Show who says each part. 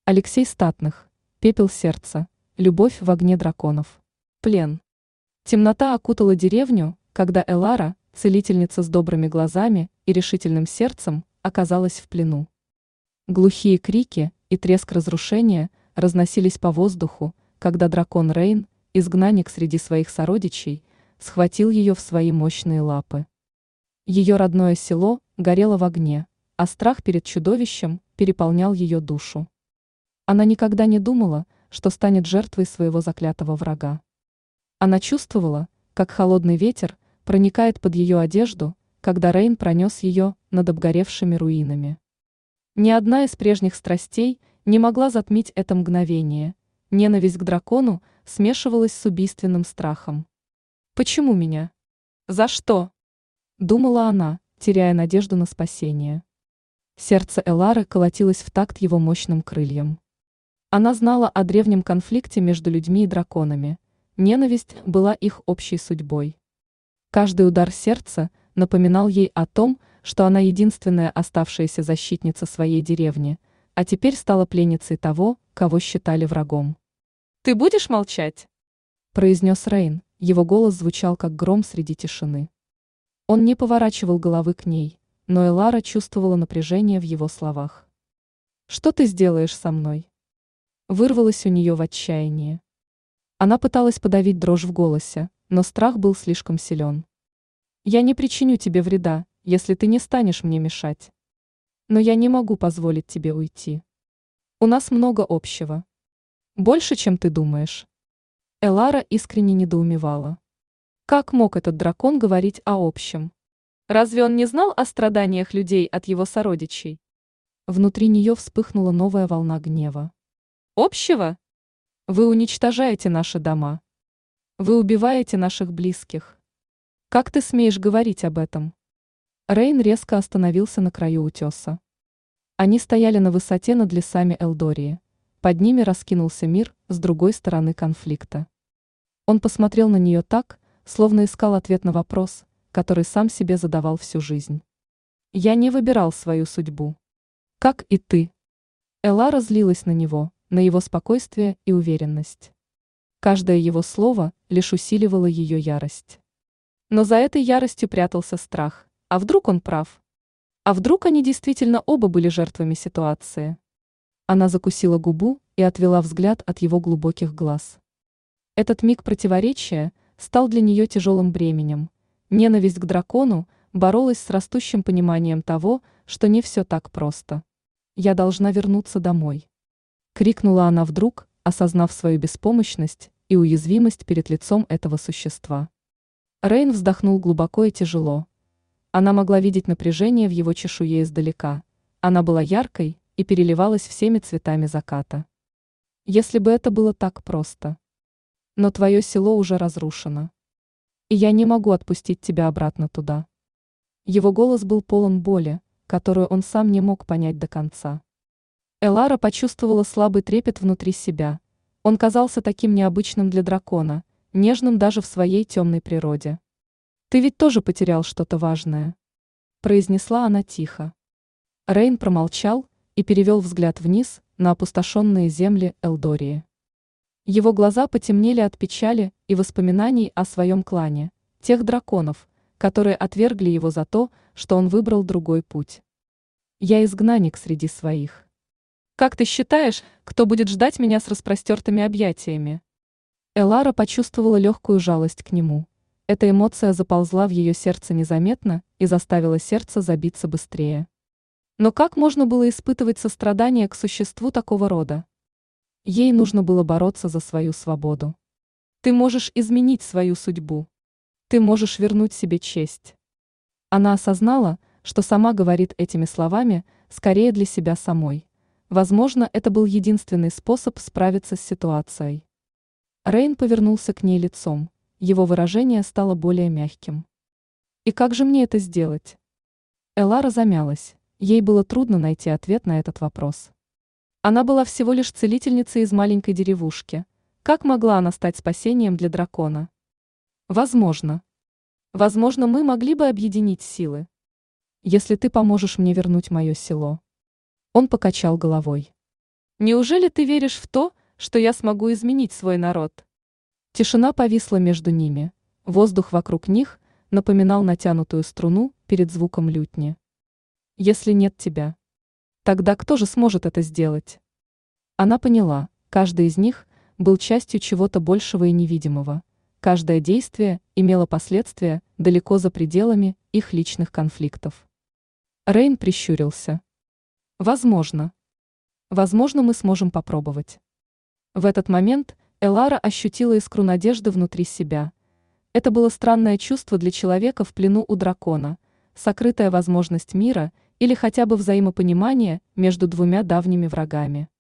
Speaker 1: Алексей Статных. Пепел сердца. Любовь в огне драконов. Плен. Темнота окутала деревню, когда Элара, целительница с добрыми глазами и решительным сердцем, оказалась в плену. Глухие крики и треск разрушения разносились по воздуху, когда дракон Рейн, изгнанник среди своих сородичей, схватил ее в свои мощные лапы. Ее родное село горело в огне, а страх перед чудовищем переполнял ее душу. Она никогда не думала, что станет жертвой своего заклятого врага. Она чувствовала, как холодный ветер проникает под ее одежду, когда Рейн пронес ее над обгоревшими руинами. Ни одна из прежних страстей не могла затмить это мгновение. Ненависть к дракону смешивалась с убийственным страхом. «Почему меня? За что?» – думала она, теряя надежду на спасение. Сердце Элары колотилось в такт его мощным крыльям. Она знала о древнем конфликте между людьми и драконами. Ненависть была их общей судьбой. Каждый удар сердца напоминал ей о том, что она единственная оставшаяся защитница своей деревни, а теперь стала пленницей того, кого считали врагом. «Ты будешь молчать?» – произнес Рейн, его голос звучал как гром среди тишины. Он не поворачивал головы к ней, но Элара чувствовала напряжение в его словах. «Что ты сделаешь со мной?» Вырвалось у нее в отчаянии. Она пыталась подавить дрожь в голосе, но страх был слишком силен. «Я не причиню тебе вреда, если ты не станешь мне мешать. Но я не могу позволить тебе уйти. У нас много общего. Больше, чем ты думаешь». Элара искренне недоумевала. Как мог этот дракон говорить о общем? Разве он не знал о страданиях людей от его сородичей? Внутри нее вспыхнула новая волна гнева. «Общего? Вы уничтожаете наши дома. Вы убиваете наших близких. Как ты смеешь говорить об этом?» Рейн резко остановился на краю утеса. Они стояли на высоте над лесами Элдории. Под ними раскинулся мир с другой стороны конфликта. Он посмотрел на нее так, словно искал ответ на вопрос, который сам себе задавал всю жизнь. «Я не выбирал свою судьбу. Как и ты». Элара злилась на него, на его спокойствие и уверенность. Каждое его слово лишь усиливало ее ярость. Но за этой яростью прятался страх. А вдруг он прав? А вдруг они действительно оба были жертвами ситуации? Она закусила губу и отвела взгляд от его глубоких глаз. Этот миг противоречия стал для нее тяжелым бременем. Ненависть к дракону боролась с растущим пониманием того, что не все так просто. «Я должна вернуться домой», — крикнула она вдруг, осознав свою беспомощность и уязвимость перед лицом этого существа. Рейн вздохнул глубоко и тяжело. Она могла видеть напряжение в его чешуе издалека. Она была яркой и переливалась всеми цветами заката. «Если бы это было так просто. Но твое село уже разрушено. И я не могу отпустить тебя обратно туда». Его голос был полон боли, которую он сам не мог понять до конца. Элара почувствовала слабый трепет внутри себя. Он казался таким необычным для дракона, нежным даже в своей темной природе. «Ты ведь тоже потерял что-то важное», – произнесла она тихо. Рейн промолчал и перевел взгляд вниз на опустошенные земли Элдории. Его глаза потемнели от печали и воспоминаний о своем клане, тех драконов, которые отвергли его за то, что он выбрал другой путь. «Я изгнанник среди своих. Как ты считаешь, кто будет ждать меня с распростертыми объятиями?» Элара почувствовала легкую жалость к нему. Эта эмоция заползла в ее сердце незаметно и заставила сердце забиться быстрее. Но как можно было испытывать сострадание к существу такого рода? Ей нужно было бороться за свою свободу. «Ты можешь изменить свою судьбу. Ты можешь вернуть себе честь». Она осознала, что сама говорит этими словами скорее для себя самой. Возможно, это был единственный способ справиться с ситуацией. Рейн повернулся к ней лицом. Его выражение стало более мягким. «И как же мне это сделать?» Элара замялась. Ей было трудно найти ответ на этот вопрос. Она была всего лишь целительницей из маленькой деревушки. Как могла она стать спасением для дракона? Возможно, мы могли бы объединить силы. Если ты поможешь мне вернуть мое село». Он покачал головой. Неужели ты веришь в то, что я смогу изменить свой народ? Тишина повисла между ними. Воздух вокруг них напоминал натянутую струну перед звуком лютни. Если нет тебя, тогда кто же сможет это сделать? Она поняла, каждый из них был частью чего-то большего и невидимого. Каждое действие имело последствия далеко за пределами их личных конфликтов. Рейн прищурился. Возможно. Возможно, мы сможем попробовать. В этот момент Элара ощутила искру надежды внутри себя. Это было странное чувство для человека в плену у дракона, сокрытая возможность мира или хотя бы взаимопонимания между двумя давними врагами.